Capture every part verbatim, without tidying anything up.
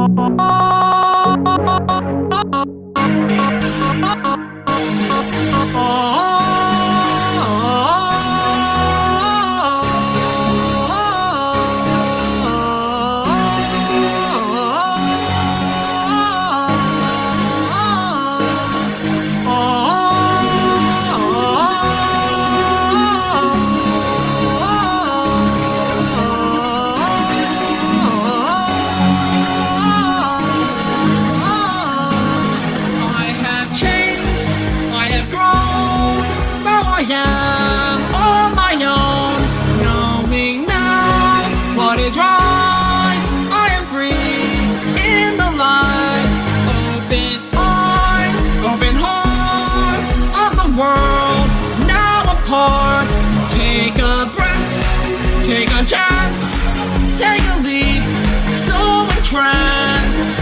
I am on my own, knowing now what is right. I am free in the light. Open eyes, open heart of the world, now apart. Take a breath, take a chance, take a leap, so entranced.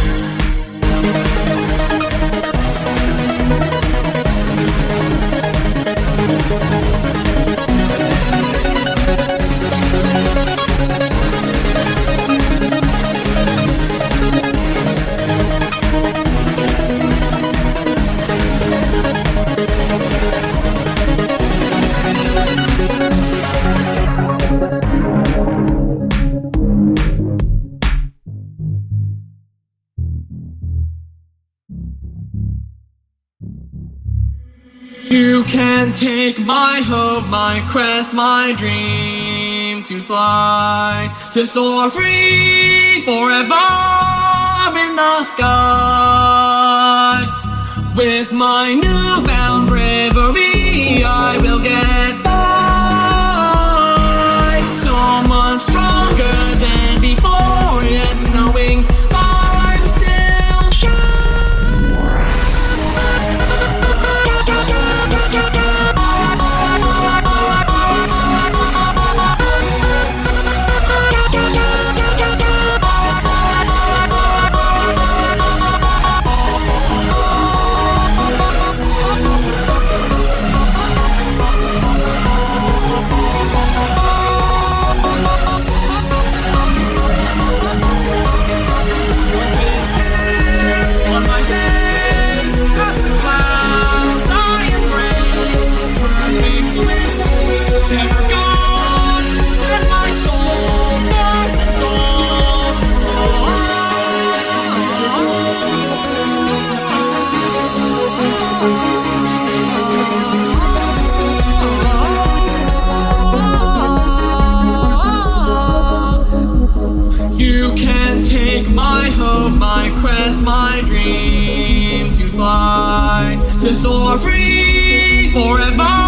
You can take my hope, my quest, my dream to fly, to soar free forever in the sky. With my newfound bravery, I will get by. So much stronger than before, yet knowing I'm still sure. You can take my hope, my quest, my dream to fly, to soar free forever.